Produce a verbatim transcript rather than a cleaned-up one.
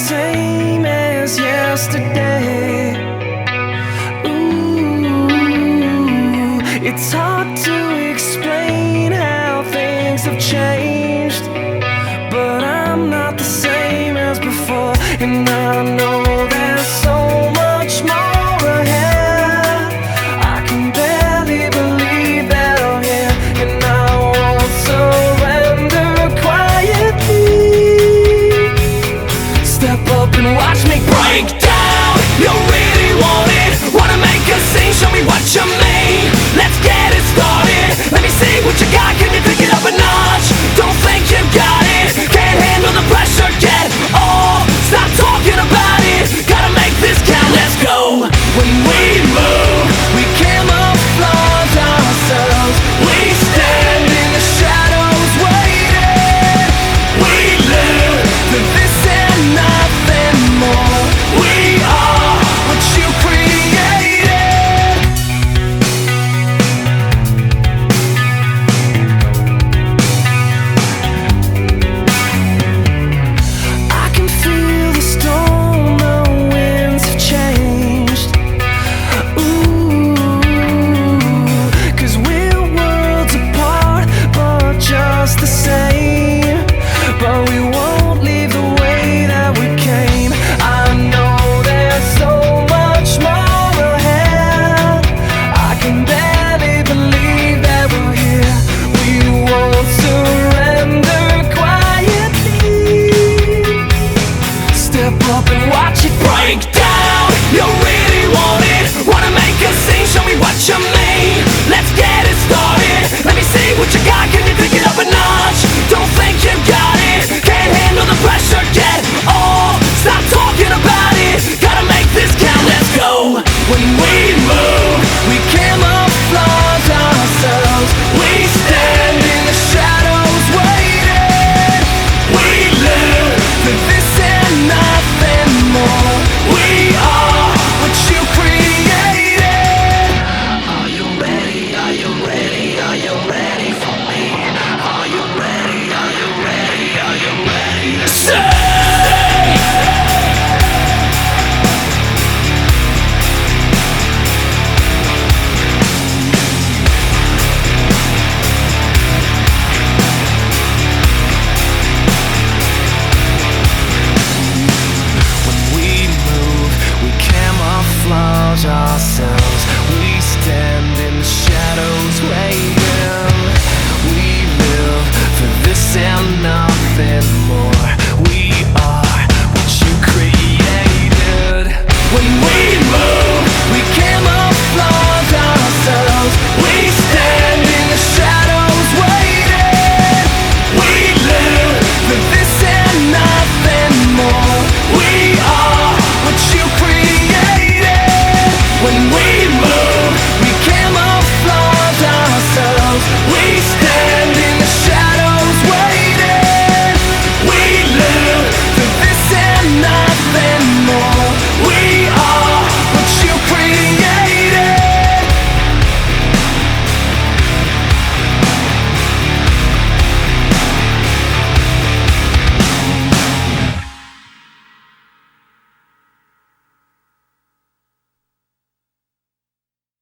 same as yesterday. Ooh, it's hard to explain how things have changed, but I'm not the same as before, and I know there's so much more ahead. I can barely believe that I'm here, and I won't surrender quietly. Step up and watch me break down.